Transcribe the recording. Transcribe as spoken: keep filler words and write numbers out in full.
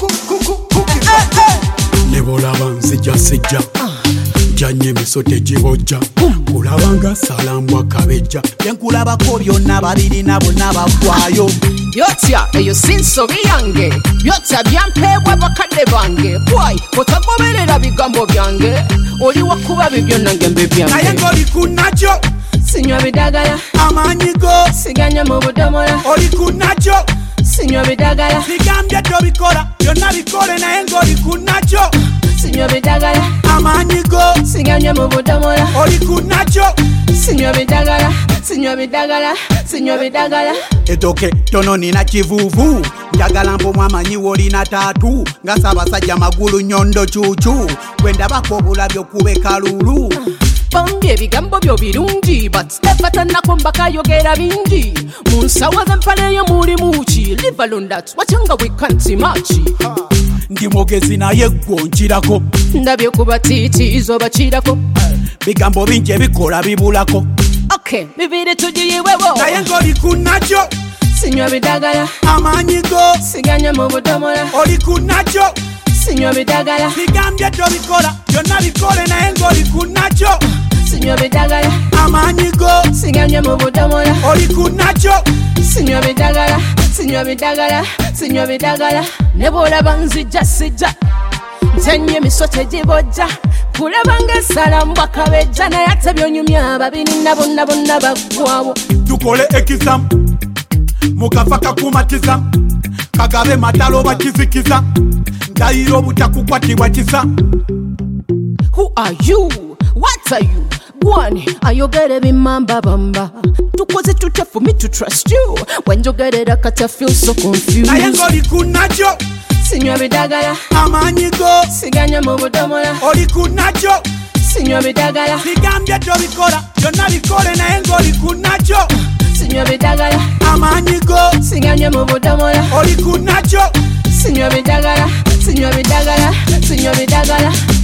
Nebolaba nzija sijja Janye emisote gibojja kulabanga salambwa kabeja byenkulabako byonna babirina bonna bagwayo byotya eyo sinsobi yange byotya byampeebwa bakadde bange why otagoberera bigambo byange oli wakuba bibyo nange mbe byange naye ng'oli kunakyo sinywa bidagala amaanyi go siganya mu budomola oli kunakyo sinywa bidagala bigambye tobikola byonna bikole naye ng'oli kunakyo sinywa bidagala amaanyi go siganya mu budomola oli kunakyo sinywa bidagala sinywa bidagala sinywa bidagala etoke tono nina kivuuvu njagala mpomu amanyi wolina taatu nga Ssaabasajja magulu nyondo cuucu bwendabako obulabyo okube kalulu Bambi ebigambo byo birungi but tefatanako mbakayogera bingi mu nsawo z'empale yo mulimu ki live alone that wachanga we can't see much ndi mwogezi naye gwo nkirako ndabye kuba tiitiizo bakirako bigambo bingi ebikola bibulako okay bibiri tugiyiwewo naye ng'oli kunakyo sinywa bidagala amaanyi go siganya mu budomola oli kunakyo sinywa bidagala bigambye tobikola byonna bikole naye ng'oli kunakyo sinywa bidagala amaanyi go siganya mu budomola oli kunakyo sinywa bidagala sinywa bidagala sinywa bidagala ne bw'olaba nzija sijja ntennye emisote gibojja kulabanga esalambwa kabejja naye ate byonyumya ababirina bonna bonna baggwawo tukole ekizamu mukafa kakumatiza kagabe matalo bakizikiza ndayiro obutakukwatibwa kisa who are you what are you gwani ayogera ebimamba bamba tukoze tutya for me to trust you wenjogerera kati I feel so confused naye ng'oli kunakyo sinywa bidagala amaanyi go siganya mu budomola oli kunakyo sinywa bidagala bigambye tobikola byonna bikole naye ng'oli kunakyo sinywa bidagala amaanyi go siganya mu budomola oli kunakyo sinywa bidagala sinywa bidagala sinywa bidagala